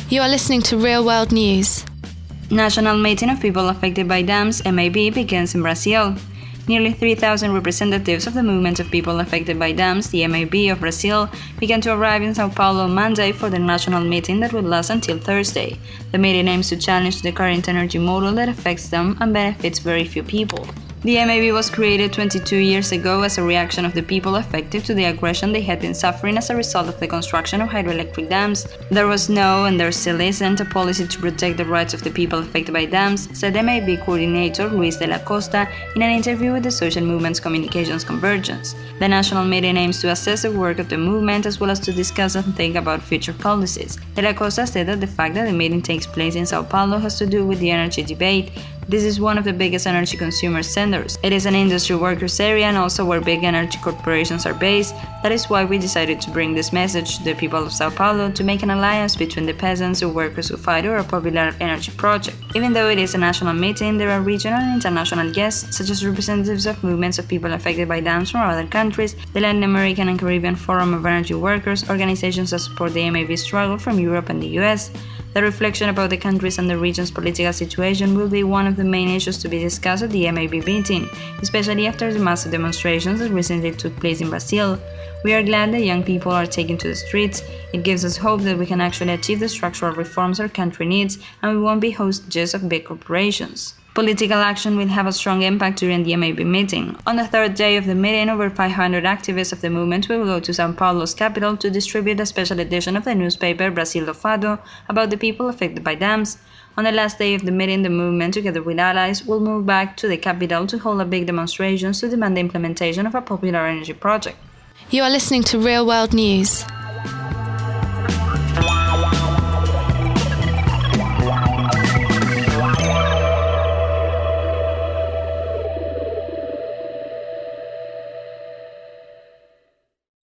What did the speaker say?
You are listening to Real World News. National Meeting of People Affected by Dams, MAB, begins in Brazil. Nearly 3,000 representatives of the Movement of People Affected by Dams, the MAB of Brazil, began to arrive in São Paulo on Monday for the national meeting that will last until Thursday. The meeting aims to challenge the current energy model that affects them and benefits very few people. The MAB was created 22 years ago as a reaction of the people affected to the aggression they had been suffering as a result of the construction of hydroelectric dams. There was no, and there still isn't, a policy to protect the rights of the people affected by dams, said MAB coordinator Luis de la Costa in an interview with the Social Movement's Communications Convergence. The national meeting aims to assess the work of the movement as well as to discuss and think about future policies. De la Costa said that the fact that the meeting takes place in São Paulo has to do with the energy debate. This is one of the biggest energy consumer centers. It is an industry workers area and also where big energy corporations are based. That is why we decided to bring this message to the people of São Paulo to make an alliance between the peasants and workers who fight for a popular energy project. Even though it is a national meeting, there are regional and international guests, such as representatives of movements of people affected by dams from other countries, the Latin American and Caribbean Forum of Energy Workers, organizations that support the MAB struggle from Europe and the US. The reflection about the country's and the region's political situation will be one of the main issues to be discussed at the MAB meeting, especially after the massive demonstrations that recently took place in Brazil. We are glad that young people are taking to the streets. It gives us hope that we can actually achieve the structural reforms our country needs and we won't be hostages of big corporations. Political action will have a strong impact during the MAB meeting. On the third day of the meeting, over 500 activists of the movement will go to São Paulo's capital to distribute a special edition of the newspaper Brasil do Fado about the people affected by dams. On the last day of the meeting, the movement, together with allies, will move back to the capital to hold a big demonstration to demand the implementation of a popular energy project. You are listening to Real World News.